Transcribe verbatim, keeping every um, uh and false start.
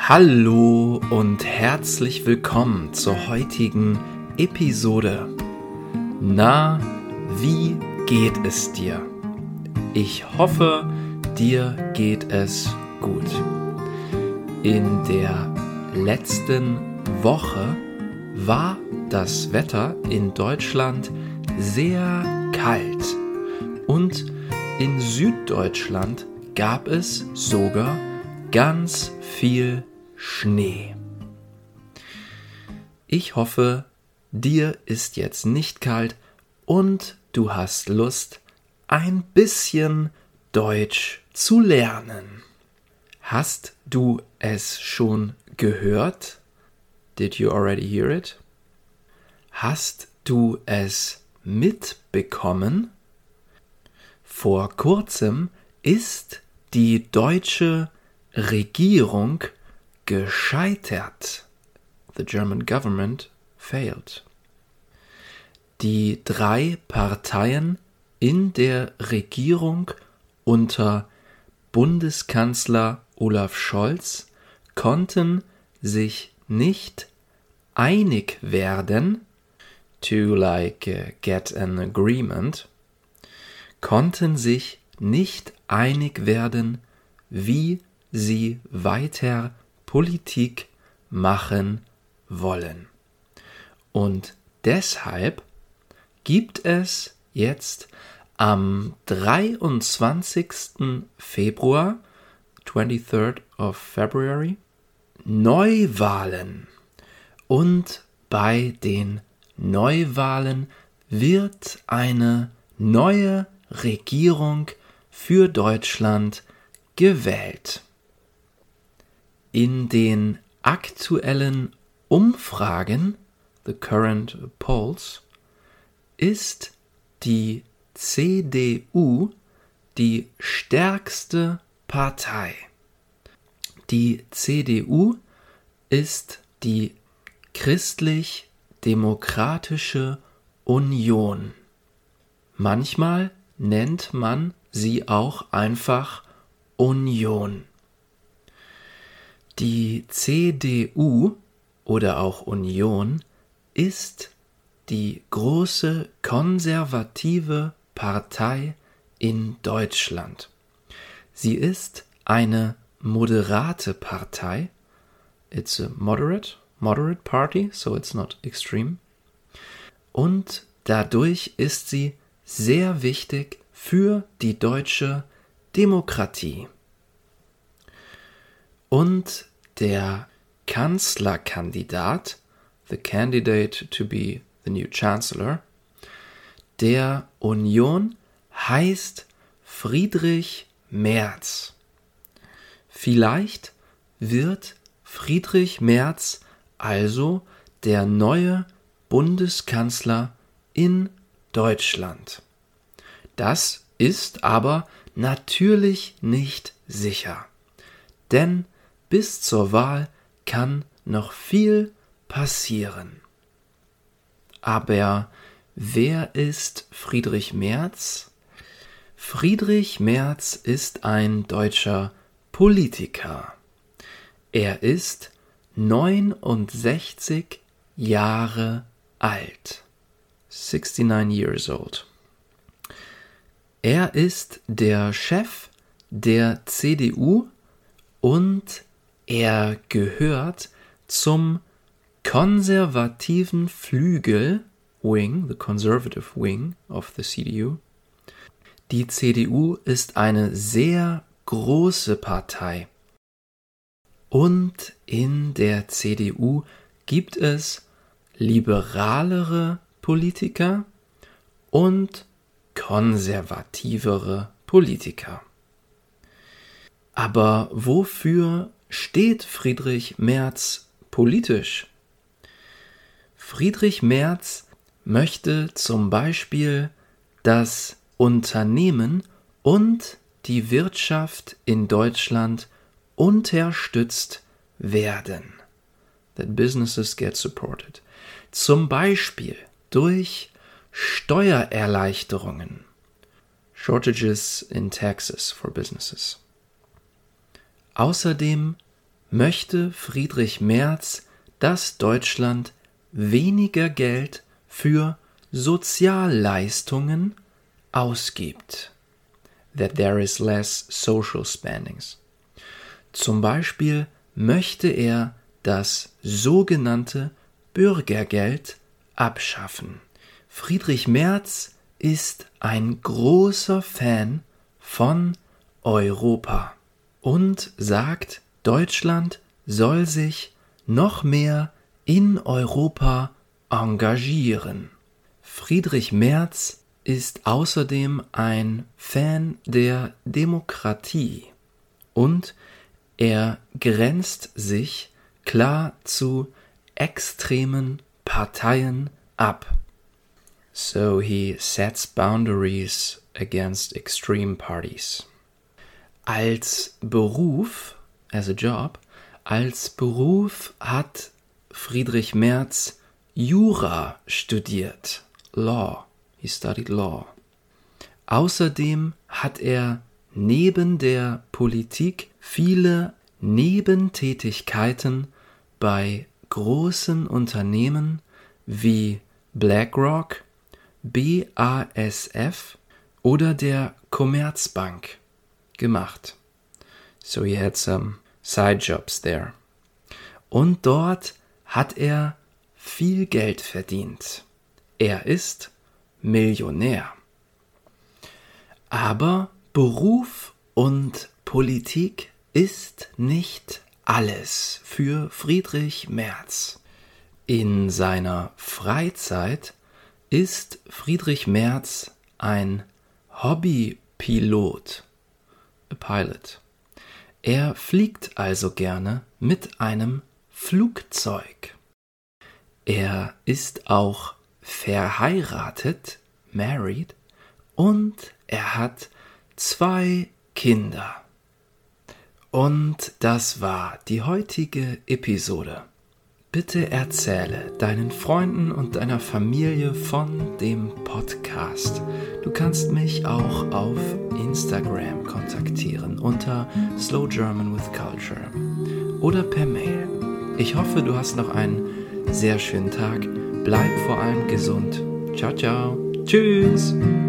Hallo und herzlich willkommen zur heutigen Episode. Na, wie geht es dir? Ich hoffe, dir geht es gut. In der letzten Woche war das Wetter in Deutschland sehr kalt und in Süddeutschland gab es sogar ganz viel Schnee. Ich hoffe, dir ist jetzt nicht kalt und du hast Lust, ein bisschen Deutsch zu lernen. Hast du es schon gehört? Did you already hear it? Hast du es mitbekommen? Vor kurzem ist die deutsche Regierung gescheitert. The German government failed. Die drei Parteien in der Regierung unter Bundeskanzler Olaf Scholz konnten sich nicht einig werden, to like uh, get an agreement, konnten sich nicht einig werden, wie sie weiter Politik machen wollen. Und deshalb gibt es jetzt am dreiundzwanzigsten Februar, twenty-third of February, Neuwahlen. Und bei den Neuwahlen wird eine neue Regierung für Deutschland gewählt. In den aktuellen Umfragen, the current polls, ist die C D U die stärkste Partei. Die C D U ist die Christlich-Demokratische Union. Manchmal nennt man sie auch einfach Union. Die C D U oder auch Union ist die große konservative Partei in Deutschland. Sie ist eine moderate Partei. It's a moderate, moderate party, so it's not extreme. Und dadurch ist sie sehr wichtig für die deutsche Demokratie. Und der Kanzlerkandidat, the candidate to be the new chancellor, der Union heißt Friedrich Merz. Vielleicht wird Friedrich Merz also der neue Bundeskanzler in Deutschland. Das ist aber natürlich nicht sicher, denn bis zur Wahl kann noch viel passieren. Aber wer ist Friedrich Merz? Friedrich Merz ist ein deutscher Politiker. Er ist neunundsechzig Jahre alt. sixty-nine years old. Er ist der Chef der C D U und er gehört zum konservativen Flügel, Wing, the conservative wing of the C D U. Die C D U ist eine sehr große Partei. Und in der C D U gibt es liberalere Politiker und konservativere Politiker. Aber wofür steht Friedrich Merz politisch? Friedrich Merz möchte zum Beispiel, dass Unternehmen und die Wirtschaft in Deutschland unterstützt werden. That businesses get supported. Zum Beispiel durch Steuererleichterungen. Shortages in taxes for businesses. Außerdem möchte Friedrich Merz, dass Deutschland weniger Geld für Sozialleistungen ausgibt. That there is less social spendings. Zum Beispiel möchte er das sogenannte Bürgergeld abschaffen. Friedrich Merz ist ein großer Fan von Europa und sagt, Deutschland soll sich noch mehr in Europa engagieren. Friedrich Merz ist außerdem ein Fan der Demokratie und er grenzt sich klar zu extremen Parteien ab. So he sets boundaries against extreme parties. Als Beruf, as a job, als Beruf hat Friedrich Merz Jura studiert, Law. He studied law. Außerdem hat er neben der Politik viele Nebentätigkeiten bei großen Unternehmen wie BlackRock, B A S F oder der Commerzbank gemacht. So he had some side jobs there. Und dort hat er viel Geld verdient. Er ist Millionär. Aber Beruf und Politik ist nicht alles für Friedrich Merz. In seiner Freizeit ist Friedrich Merz ein Hobbypilot, a pilot. Er fliegt also gerne mit einem Flugzeug. Er ist auch verheiratet, married, und er hat zwei Kinder. Und das war die heutige Episode. Bitte erzähle deinen Freunden und deiner Familie von dem Podcast. Du kannst mich auch auf Instagram kontaktieren unter Slow German with Culture oder per Mail. Ich hoffe, du hast noch einen sehr schönen Tag. Bleib vor allem gesund. Ciao, ciao. Tschüss.